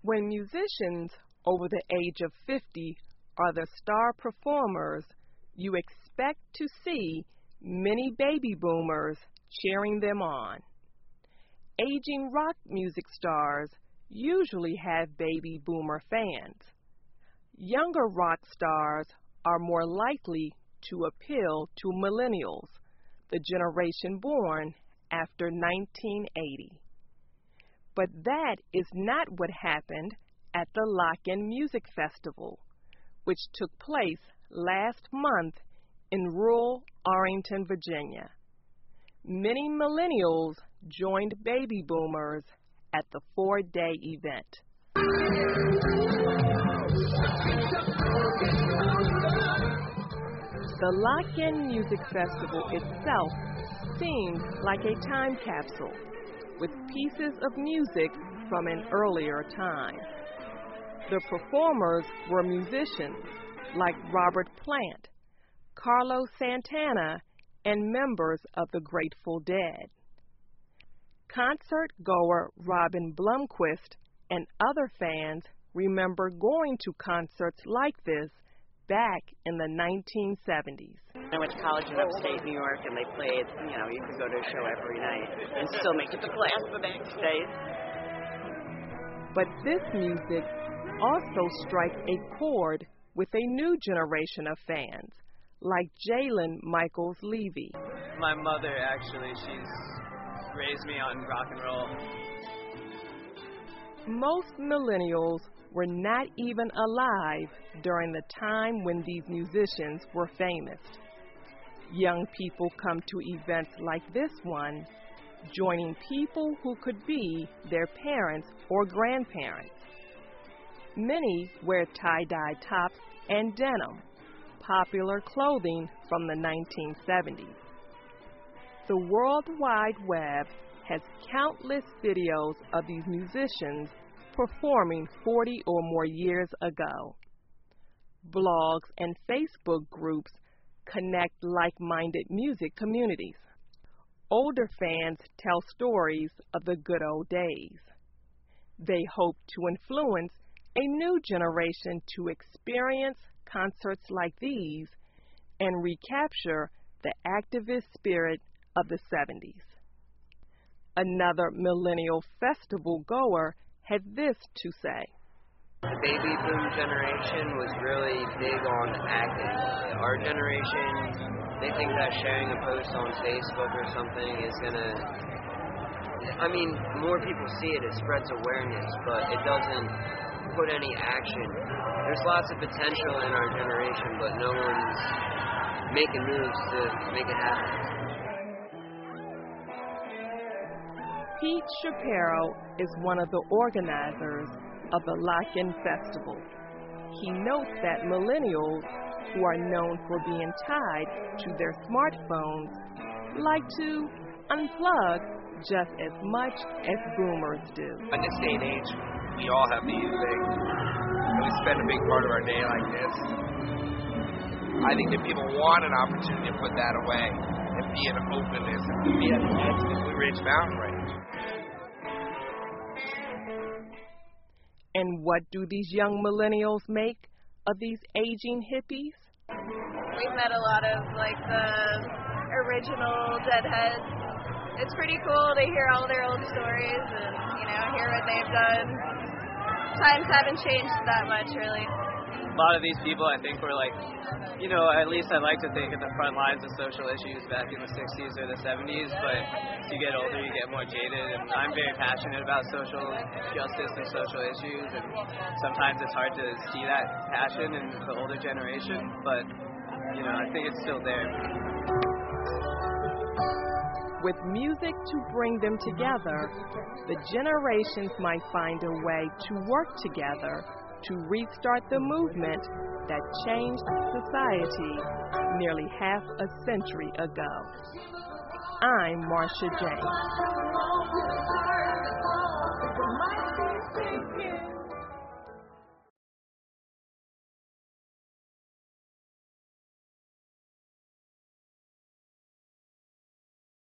When musicians over the age of 50 are the star performers, you expect to see many baby boomers cheering them on. Aging rock music stars usually have baby boomer fans. Younger rock stars are more likely to appeal to millennials, the generation born after 1980. But that is not what happened at the Lock-In Music Festival, which took place last month in rural Arlington, Virginia. Many millennials joined baby boomers at the 4-day event. The Lock-In Music Festival itself seemed like a time capsule, with pieces of music from an earlier time. The performers were musicians like Robert Plant, Carlos Santana, and members of the Grateful Dead. Concert goer Robin Blomquist and other fans remember going to concerts like this back in the 1970s. I went to college in upstate New York, and they played, you could go to a show every night and still make it to class the next day. But this music also strikes a chord with a new generation of fans, like Jalen Michaels Levy. My mother, actually, she's raised me on rock and roll. Most millennials were not even alive during the time when these musicians were famous. Young people come to events like this one, joining people who could be their parents or grandparents. Many wear tie-dye tops and denim, popular clothing from the 1970s. The World Wide Web has countless videos of these musicians performing 40 or more years ago. Blogs and Facebook groups connect like-minded music communities. Older fans tell stories of the good old days. They hope to influence a new generation to experience concerts like these and recapture the activist spirit of the 70s. Another millennial festival goer had this to say. The baby boom generation was really big on acting. Our generation, they think that sharing a post on Facebook or something is gonna, more people see it, it spreads awareness, but it doesn't put any action. There's lots of potential in our generation, but no one's making moves to make it happen. Pete Shapiro is one of the organizers of the Lock-In Festival. He notes that millennials, who are known for being tied to their smartphones, like to unplug just as much as boomers do. In this day and age, we all have music. We spend a big part of our day like this. I think that people want an opportunity to put that away and be an openness and be at the edge of the Blue Ridge Mountain Range. And what do these young millennials make of these aging hippies? We've met a lot of the original Deadheads. It's pretty cool to hear all their old stories and hear what they've done. Times haven't changed that much, really. A lot of these people, I think, were at least I like to think at the front lines of social issues back in the 60s or the 70s, but as you get older, you get more jaded, and I'm very passionate about social justice and social issues, and sometimes it's hard to see that passion in the older generation, but, I think it's still there. With music to bring them together, the generations might find a way to work together to restart the movement that changed society nearly half a century ago. I'm Marsha James.